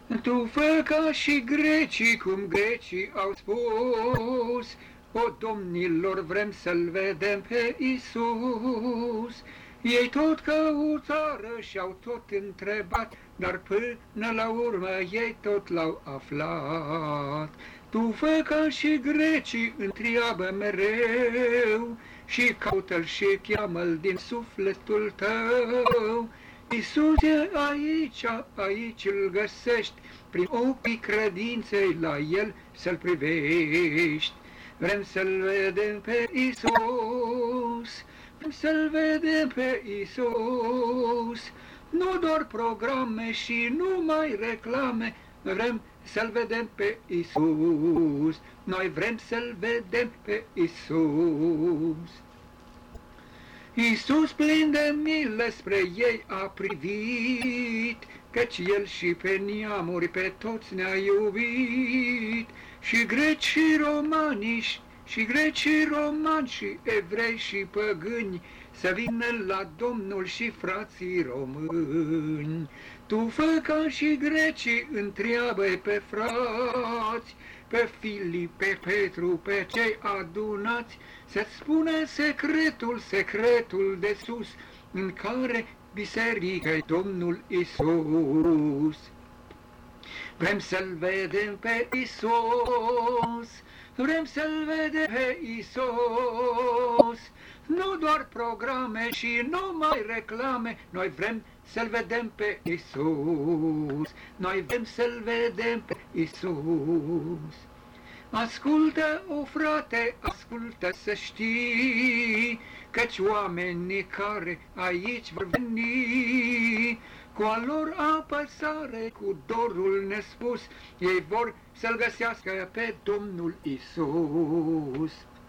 Tu fă ca și grecii, cum grecii au spus, o, domnilor, vrem să-L vedem pe Iisus. Ei tot căutară și-au tot întrebat, dar până la urmă ei tot l-au aflat. Tu fă ca și grecii, întreabă mereu, și caută-L și cheamă-L din sufletul tău. Iisus e aici, aici îl găsești, prin ochii credinței la El să-L privești. Vrem să-L vedem pe Iisus, vrem să-L vedem pe Iisus, nu doar programe și numai reclame, noi vrem să-L vedem pe Iisus, noi vrem să-L vedem pe Iisus. Iisus plin de milă spre ei a privit, căci El și pe neamuri pe toți ne-a iubit, și greci și romani, și greci și romani, și evrei și păgâni, să vină la Domnul și frații români. Tu fă ca și grecii, întreabă-i pe frați, pe Filip, pe Petru, pe cei adunați, să-ți spune secretul de sus, în care biserică-i Domnul Iisus. Vrem să-L vedem pe Iisus, vrem să-L vedem pe Iisus, nu doar programe și numai reclame, noi vrem să-L vedem pe Iisus, noi vrem să-L vedem pe Iisus. Ascultă, o frate, ascultă să știi, căci oamenii care aici vor veni, cu a lor apăsare, cu dorul nespus, ei vor să-L găsească pe Domnul Iisus.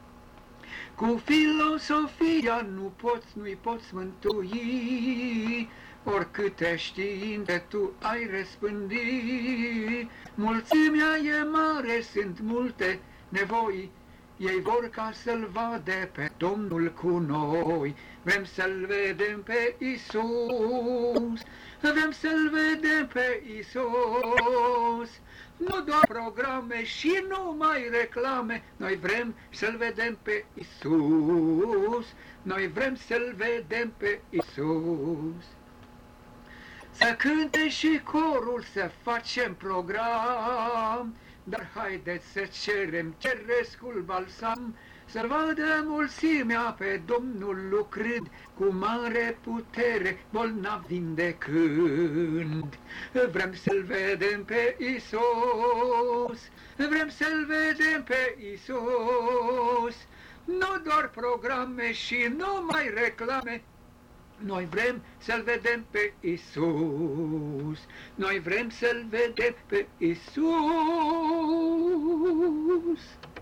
Cu filosofia nu-i poți mântui, oricâte științe tu ai răspândi. Mulțimea e mare, sunt multe nevoi, ei vor ca să-L vadă pe Domnul cu noi. Vrem să-L vedem pe Iisus, vrem să-L vedem pe Iisus, nu doar programe și numai reclame, noi vrem să-L vedem pe Iisus, noi vrem să-L vedem pe Iisus. Să cânte și corul, să facem program, dar haideți să cerem cerescul balsam, să vadă mulțimea pe Domnul lucrând, cu mare putere bolnav vindecând. Vrem să-L vedem pe Iisus, vrem să-L vedem pe Iisus, nu doar programe și numai reclame, noi vrem să-L vedem pe Iisus, noi vrem să-L vedem pe Iisus.